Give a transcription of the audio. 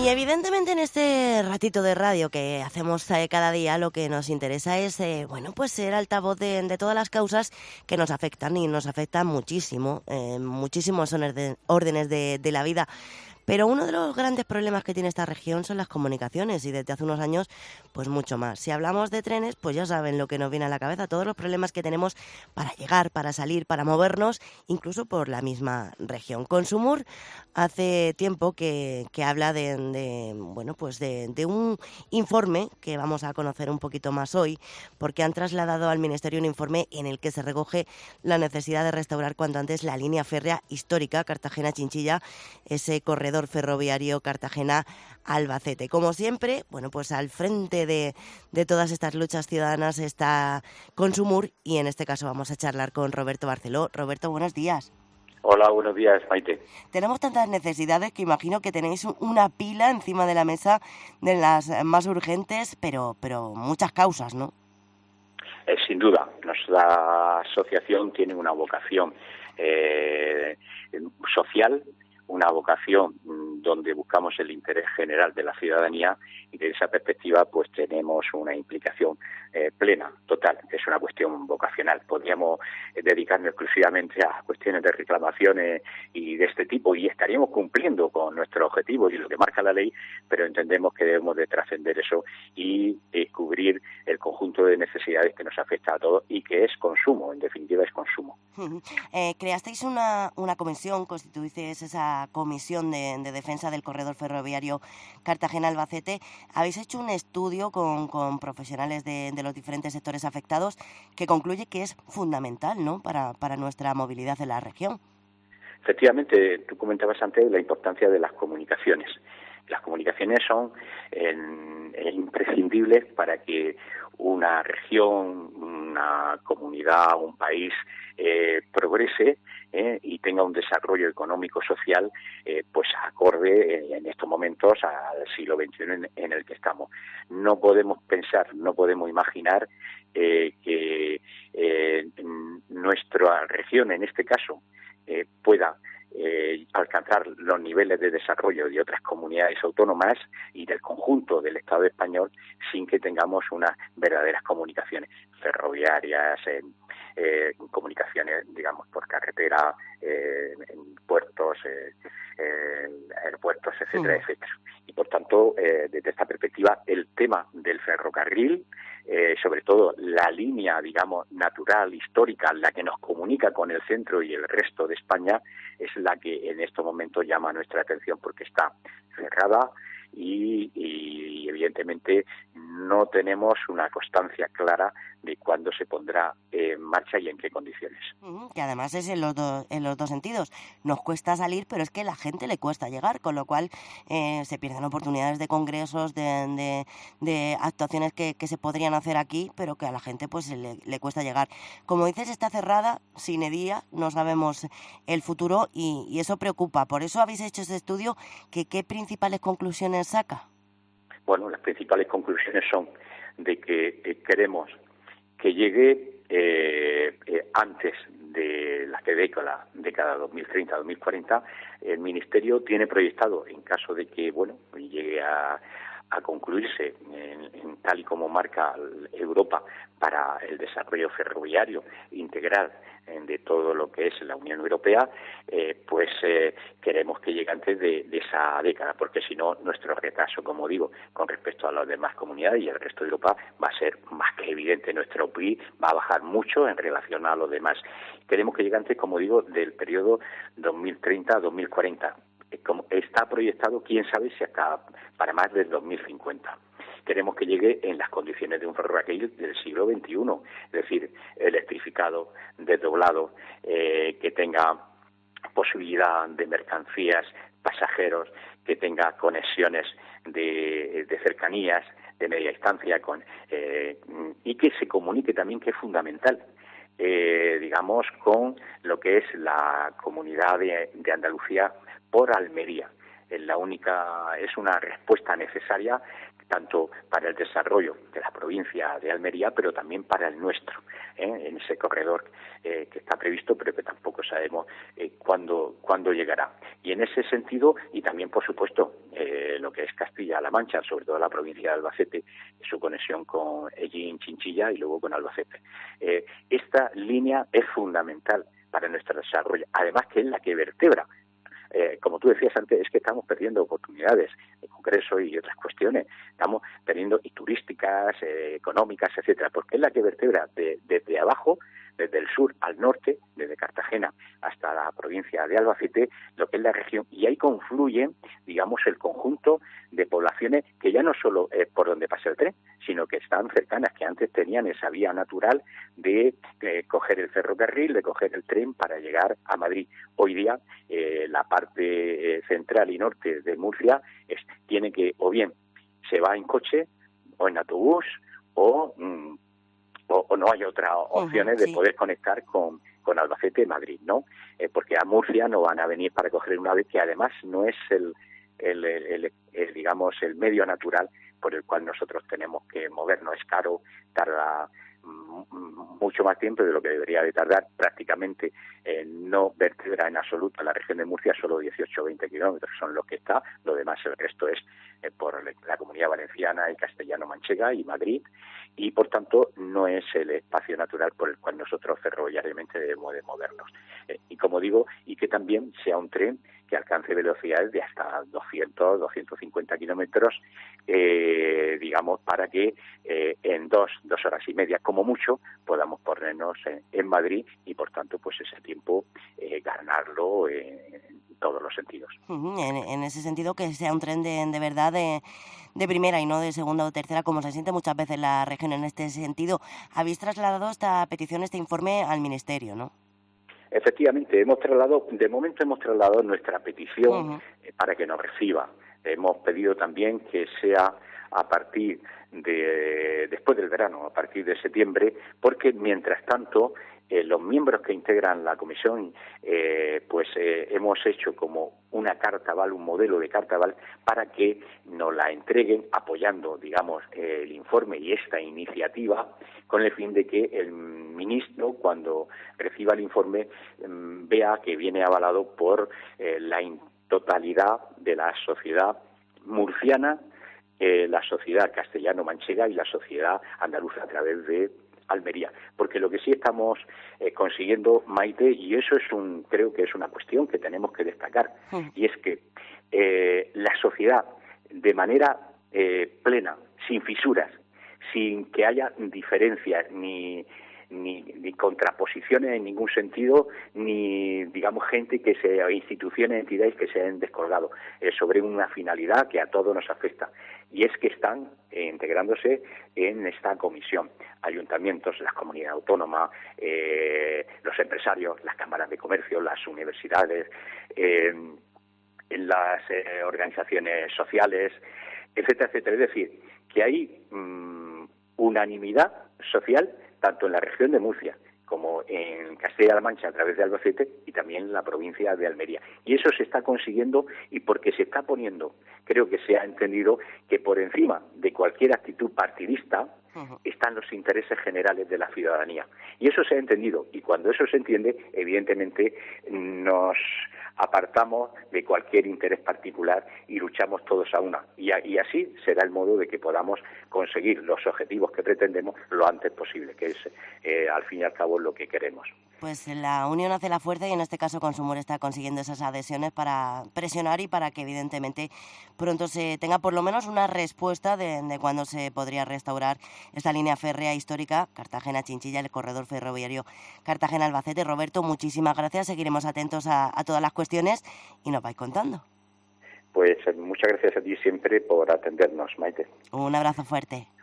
Y evidentemente en este ratito de radio que hacemos cada día lo que nos interesa es, pues ser altavoz de todas las causas que nos afectan y nos afectan muchísimo, muchísimos órdenes de la vida. Pero uno de los grandes problemas que tiene esta región son las comunicaciones y desde hace unos años pues mucho más. Si hablamos de trenes, pues ya saben lo que nos viene a la cabeza, todos los problemas que tenemos para llegar, para salir, para movernos, incluso por la misma región. Consumur hace tiempo que habla de un informe que vamos a conocer un poquito más hoy, porque han trasladado al Ministerio un informe en el que se recoge la necesidad de restaurar cuanto antes la línea férrea histórica Cartagena-Chinchilla, ese corredor ferroviario Cartagena-Albacete. Como siempre, pues al frente de todas estas luchas ciudadanas está Consumur y en este caso vamos a charlar con Roberto Barceló. Roberto, buenos días. Hola, buenos días, Maite. Tenemos tantas necesidades que imagino que tenéis una pila encima de la mesa de las más urgentes, pero muchas causas, ¿no? Sin duda, nuestra asociación tiene una vocación social, una vocación donde buscamos el interés general de la ciudadanía y desde esa perspectiva pues tenemos una implicación plena, total. Es una cuestión vocacional. Podríamos dedicarnos exclusivamente a cuestiones de reclamaciones y de este tipo y estaríamos cumpliendo con nuestros objetivos y lo que marca la ley, pero entendemos que debemos de trascender eso y cubrir el conjunto de necesidades que nos afecta a todos y que es consumo, en definitiva es consumo. Creasteis una comisión, constituisteis esa comisión de defensa del corredor ferroviario Cartagena-Albacete. Habéis hecho un estudio con profesionales de los diferentes sectores afectados que concluye que es fundamental, ¿no?, para nuestra movilidad en la región. Efectivamente, tú comentabas antes la importancia de las comunicaciones. Las comunicaciones son imprescindibles para que una región, una comunidad, un país progrese y tenga un desarrollo económico-social pues acorde en estos momentos al siglo XXI en el que estamos. No podemos pensar, no podemos imaginar que nuestra región, en este caso, pueda alcanzar los niveles de desarrollo de otras comunidades autónomas y del conjunto del Estado español sin que tengamos unas verdaderas comunicaciones ferroviarias, comunicaciones, digamos, por carretera, en puertos, aeropuertos, etcétera, etcétera. Y por tanto, desde esta perspectiva, el tema del ferrocarril, sobre todo la línea, digamos, natural, histórica, la que nos comunica con el centro y el resto de España, es la que en estos momentos llama nuestra atención porque está cerrada y evidentemente no tenemos una constancia clara de cuándo se pondrá en marcha y en qué condiciones. Que además es en los dos sentidos. Nos cuesta salir, pero es que a la gente le cuesta llegar, con lo cual se pierden oportunidades de congresos, de actuaciones que se podrían hacer aquí, pero que a la gente pues le cuesta llegar. Como dices, está cerrada, sine die, no sabemos el futuro y eso preocupa. Por eso habéis hecho ese estudio. ¿Qué principales conclusiones saca? Bueno, las principales conclusiones son de que queremos que llegue antes de la década 2030-2040. El Ministerio tiene proyectado, en caso de que llegue a concluirse en tal y como marca Europa para el desarrollo ferroviario integral de todo lo que es la Unión Europea, queremos que llegue antes de esa década, porque si no, nuestro retraso, como digo, con respecto a las demás comunidades y el resto de Europa va a ser más que evidente. Nuestro PIB va a bajar mucho en relación a los demás. Queremos que llegue antes, como digo, del periodo 2030-2040. Como está proyectado, quién sabe si hasta para más del 2050. Queremos que llegue en las condiciones de un ferrocarril del siglo XXI, es decir, electrificado, desdoblado, que tenga posibilidad de mercancías, pasajeros, que tenga conexiones de cercanías, de media distancia, y que se comunique también, que es fundamental, con lo que es la comunidad de Andalucía por Almería. es una respuesta necesaria tanto para el desarrollo de la provincia de Almería, pero también para el nuestro, en ese corredor que está previsto, pero que tampoco sabemos cuándo llegará. Y en ese sentido, y también, por supuesto, lo que es Castilla-La Mancha, sobre todo la provincia de Albacete, su conexión con Ellín, Chinchilla y luego con Albacete. Esta línea es fundamental para nuestro desarrollo, además que es la que vertebra. Como tú decías antes, es que estamos perdiendo oportunidades de congreso y otras cuestiones, estamos perdiendo y turísticas, económicas, etcétera, porque es la que vertebra desde abajo, desde el sur al norte, desde Cartagena hasta la provincia de Albacete, lo que es la región, y ahí confluyen, digamos, el conjunto de poblaciones que ya no solo es por donde pasa el tren, sino que están cercanas, que antes tenían esa vía natural de coger el ferrocarril, de coger el tren para llegar a Madrid. Hoy día la parte central y norte de Murcia tiene que, o bien se va en coche, o en autobús, o no hay otras opciones de poder conectar con Albacete y Madrid, ¿no? Porque a Murcia no van a venir para coger una vez que además no es digamos, el medio natural por el cual nosotros tenemos que movernos. Es caro, tarda mucho más tiempo de lo que debería de tardar. Prácticamente no vertebra en absoluto la región de Murcia, solo 18 o 20 kilómetros son los que está, lo demás el resto es por la Comunidad Valenciana y Castellano-Manchega y Madrid, y por tanto no es el espacio natural por el cual nosotros ferroviariamente debemos de movernos. Y como digo, y que también sea un tren que alcance velocidades de hasta 200, 250 kilómetros, digamos, para que en 2 horas y media, como mucho, podamos ponernos en Madrid y, por tanto, pues ese tiempo ganarlo en todos los sentidos. En ese sentido, que sea un tren de verdad de primera y no de segunda o tercera, como se siente muchas veces la región en este sentido. Habéis trasladado esta petición, este informe al Ministerio, ¿no? Efectivamente, de momento hemos trasladado nuestra petición para que nos reciba. Hemos pedido también que sea a partir después del verano, a partir de septiembre, porque mientras tanto los miembros que integran la comisión hemos hecho como una carta aval, un modelo de carta aval para que nos la entreguen apoyando, digamos, el informe y esta iniciativa, con el fin de que el ministro, cuando reciba el informe, vea que viene avalado por la totalidad de la sociedad murciana, la sociedad castellano-manchega y la sociedad andaluza a través de Almería, porque lo que sí estamos consiguiendo, Maite, y eso creo que es una cuestión que tenemos que destacar, y es que la sociedad, de manera plena, sin fisuras, sin que haya diferencias ni contraposiciones en ningún sentido, ni, digamos, instituciones, entidades que se hayan descolgado sobre una finalidad que a todos nos afecta, y es que están integrándose en esta comisión ayuntamientos, las comunidades autónomas, los empresarios, las cámaras de comercio, las universidades, las organizaciones sociales, etcétera, etcétera. Es decir, que hay unanimidad social tanto en la región de Murcia como en Castilla-La Mancha a través de Albacete y también en la provincia de Almería. Y eso se está consiguiendo, y porque se está poniendo, creo que se ha entendido que por encima de cualquier actitud partidista están los intereses generales de la ciudadanía. Y eso se ha entendido, y cuando eso se entiende, evidentemente nos apartamos de cualquier interés particular y luchamos todos a una. Y así será el modo de que podamos conseguir los objetivos que pretendemos lo antes posible, que es al fin y al cabo lo que queremos. Pues la unión hace la fuerza, y en este caso Consumur está consiguiendo esas adhesiones para presionar y para que evidentemente pronto se tenga por lo menos una respuesta de cuándo se podría restaurar esta línea férrea histórica Cartagena-Chinchilla, el corredor ferroviario Cartagena-Albacete. Roberto, muchísimas gracias, seguiremos atentos a todas las cuestiones y nos vais contando. Pues muchas gracias a ti siempre por atendernos, Maite. Un abrazo fuerte.